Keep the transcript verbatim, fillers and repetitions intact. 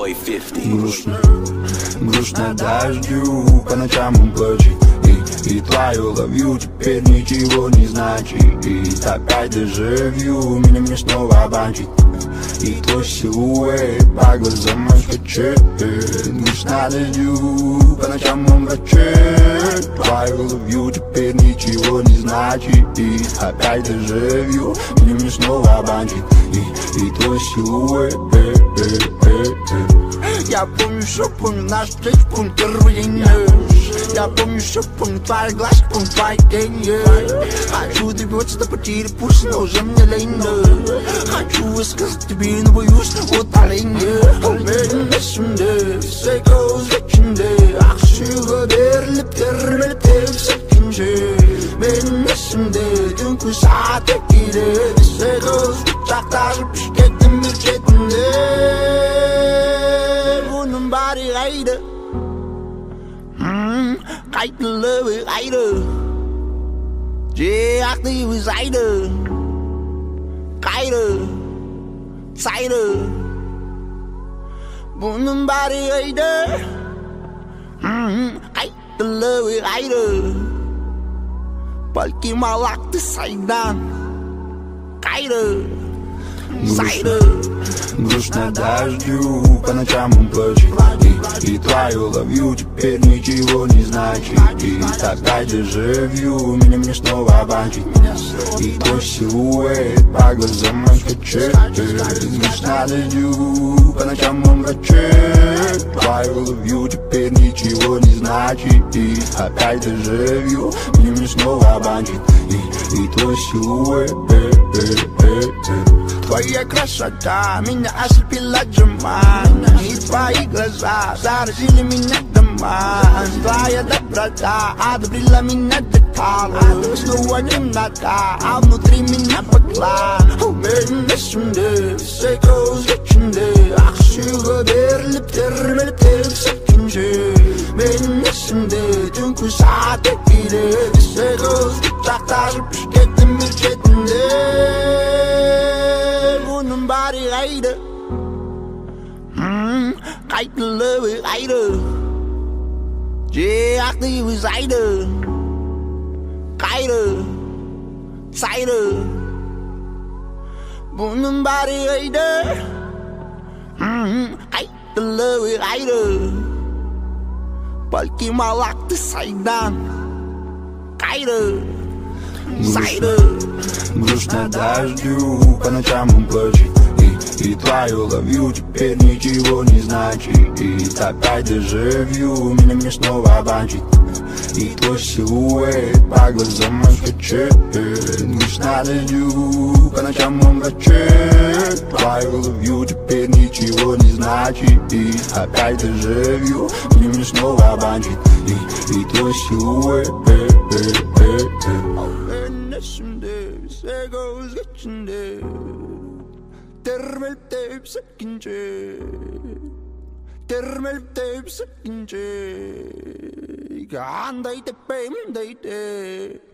boy fifty. Грустно, грустно дождю, по ночам он плачет. И, и твою ловью теперь ничего не значит. И опять дежавю, меня мне снова обманчит. И твой силуэт по глазам мой скачет. Грустно дождю, по ночам он плачет. Твою ловью теперь ничего не значит. И опять дежавю, меня мне снова обманчит. И, и твой силуэт. Я помню, что помню наш встречу, помню первый день. Я помню, что помню твои глазки, помню твои тени. Хочу добиваться до потери пульса, но уже мне лень. Хочу высказать тебе, но боюсь утоления. Ölmüşümde, seko geçinde. Akşu derlip dermelip sevkince. Benim esimde, dünkü saate gide. Seko uçaklaşıp şirketin bir cetinde. Bunun bari gaydı. Kayıtlı ve gaydı. Cihaklı ve zaydı. Kaydı. Saydı. Bunun bari gaydı. Kayıtlı ve gaydı. Belki malaktı saydan. Kaydı. Saydı. Грустно дождю, по ночам он плачет. И, и твою ловью теперь ничего не значит. И опять дежавю, меня мне снова обманчит. И твой силуэт по глазам мой скачет. Грустно дождю, по ночам он плачет. Твою ловью теперь ничего не значит. И опять дежавю, меня мне снова обманчит. И, и твой силуэт. Твоя красота меня ослепила джаман. И твои глаза заразили меня доман. Твоя доброта одобрила меня до тала. Снова темнота, а внутри меня поклан. Benim esimde, seko geçinde. Akşu derlip dermelip sevkince. Benim esimde, dünkü saate gide. Seko uçaklaşıp şirketin bir cetinde. Bunun bari gaydı. Kayıtlı ve gaydı. Cihaklı ve zaydı. Kaydı. Saydı. Bunun bari gaydı. Kayıtlı ve gaydı. Belki malaktı saydan. Kaydı. Saydı. Грустно дождю, по ночам он плачет. И, и твою ловью теперь ничего не значит. И опять дежавю, меня мне снова обманчит. И твой силуэт по глазам мой скачет. Грустно дождю, по ночам он плачет. Твою ловью теперь ничего не значит. И опять дежавю, меня мне снова обманчит. И, и твой силуэт. Şimdi seko geçinde. Termelip deyip sekince. Termelip deyip sekince. Gandaydı benim deydi.